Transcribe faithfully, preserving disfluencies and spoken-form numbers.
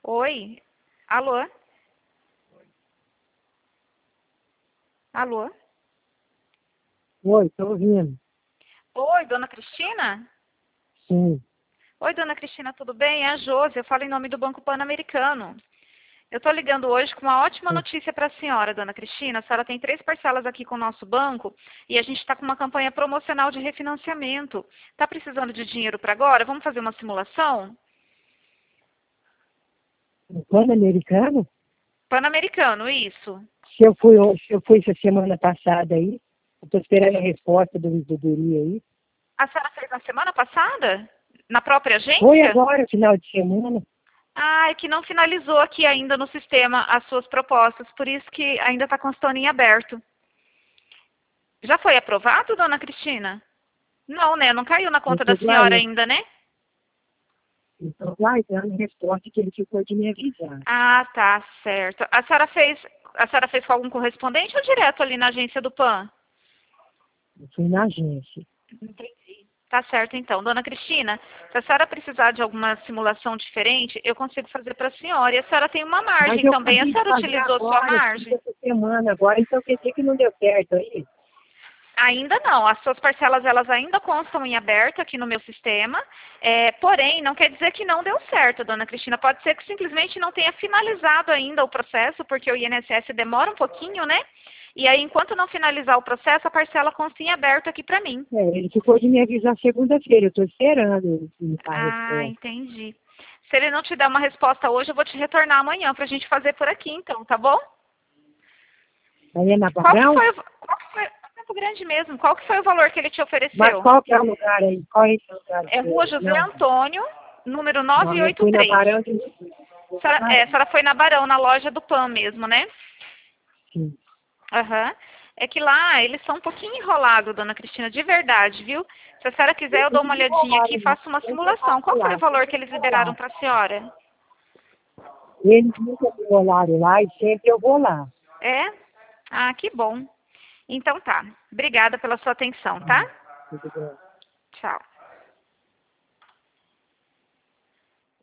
Oi? Alô? Alô? Oi, tô ouvindo. Oi, dona Cristina? Sim. Oi, dona Cristina, tudo bem? É a Josi, eu falo em nome do Banco Pan-Americano. Eu estou ligando hoje com uma ótima notícia para a senhora, dona Cristina. A senhora tem três parcelas aqui com o nosso banco e a gente está com uma campanha promocional de refinanciamento. Está precisando de dinheiro para agora? Vamos fazer uma simulação? O Pan-Americano? Pan-Americano, isso. Se eu fui, se eu fui essa semana passada aí, eu tô esperando a resposta do do Duri aí. A senhora fez na semana passada? Na própria Foi agência? agora, final de semana. Ah, é que não finalizou aqui ainda no sistema as suas propostas, por isso que ainda está constando em aberto. Já foi aprovado, dona Cristina? Não, né? Não caiu na Eu conta da tô senhora guardando, ainda, né? eu tô guardando a resposta que ele ficou de me avisar. Ah, tá, certo. A senhora fez, a senhora fez com algum correspondente ou direto ali na agência do Pan? Eu fui na agência. Entendi. Tá certo, então. Dona Cristina, se a senhora precisar de alguma simulação diferente, eu consigo fazer para a senhora. E a senhora tem uma Mas margem eu também. A acabei de senhora fazer utilizou sua agora, fiz margem? essa semana agora, então quer dizer que não deu certo aí? Ainda não. As suas parcelas elas ainda constam em aberto aqui no meu sistema. É, porém, não quer dizer que não deu certo, dona Cristina. Pode ser que simplesmente não tenha finalizado ainda o processo, porque o I N S S demora um pouquinho, né? E aí, enquanto não finalizar o processo, a parcela consta em aberto aqui para mim. É, ele ficou de me avisar segunda-feira, eu tô esperando ele me dar a Ah, resposta. entendi. Se ele não te der uma resposta hoje, eu vou te retornar amanhã para a gente fazer por aqui, então, tá bom? Aí é na Qual que Barão? foi o... Qual que foi... É Campo Grande mesmo. Qual que foi o valor que ele te Mas ofereceu? qual que é o lugar aí? Qual é esse lugar? É Rua José Não, Antônio, número não, eu fui na novecentos e oitenta e três. Barão de... A senhora, é, a senhora foi na Barão, na loja do Pan mesmo, né? Sim. Aham. É que lá eles são um pouquinho enrolados, dona Cristina, de verdade, viu? Se a senhora quiser, Eu eu dou fui uma olhadinha aqui e enrolado, não. faço uma Sempre eu simulação. passo Qual foi lá, o valor que sempre eles eu vou liberaram lá. para a senhora? Eles nunca me enrolaram lá e sempre eu vou lá. É? Ah, que bom. Então tá. Obrigada pela sua atenção, tá? Ah, tudo bem. Tchau.